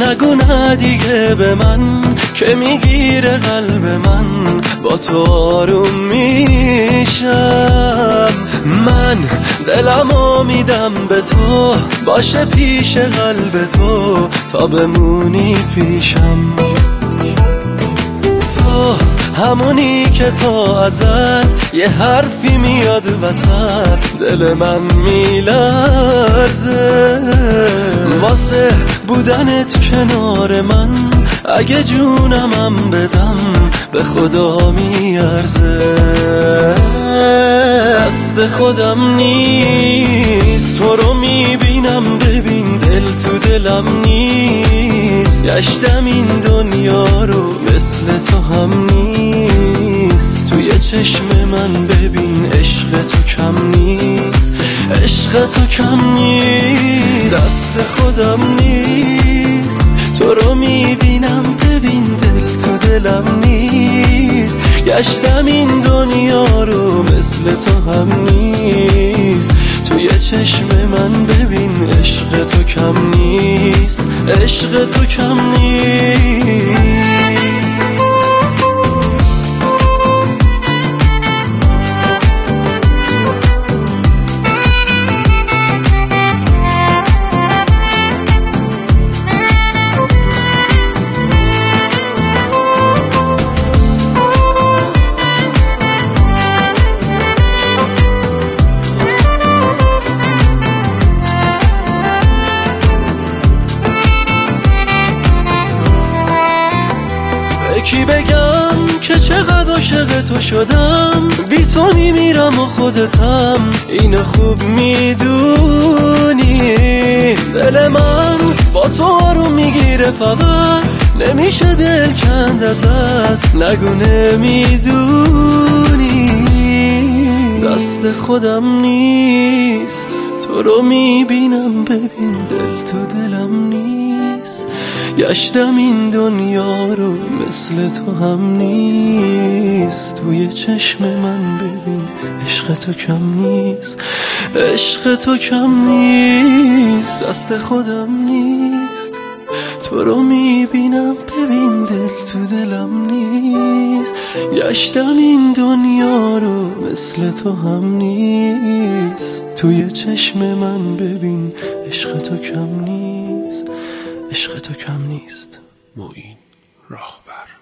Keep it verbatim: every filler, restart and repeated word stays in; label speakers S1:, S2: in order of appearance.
S1: نگو نه دیگه به من که میگیره قلب من، با تو آروم میشم. من دلمو میدم به تو، باشه پیش قلب تو تا بمونی پیشم. تو همونی که تا ازت یه حرفی میاد وسط دل من میلرزه. واسه بودنت کنار من اگه جونمم بدم به خدا میارزه. دست خودم نیست، تو رو میبینم ببین دل تو دلم نیست. گشتم این دنیا رو مثل تو هم نیست. توی چشم من ببین عشق تو کم نیست، عشق تو کم نیست. دست خودم نیست، تو رو میبینم ببین دل تو دلم نیست. گشتم این دنیا رو مثل تو هم نیست. توی چشم من ببین عشق تو کم نیست، عشق تو کم نیست. کی بگم که چقدر عاشق تو شدم، بی تو میمیرم و خودتم اینو خوب میدونی. دل من با تو آروم میگیره فقط، نمیشه دل کند ازت، نگو نمیدونی. دست خودم نیست، تو رو میبینم ببین دل تو دلم نیست. گشتم این دنیا رو مثل تو هم نیست. توی چشم من ببین عشق تو کم نیست، عشق تو کم نیست. دست خودم نیست، تو رو میبینم ببین دل تو دلم نیست. گشتم این دنیا رو مثل تو هم نیست. توی چشم من ببین عشق تو کم نیست، عشق تو کم نیست.
S2: معین راهبر.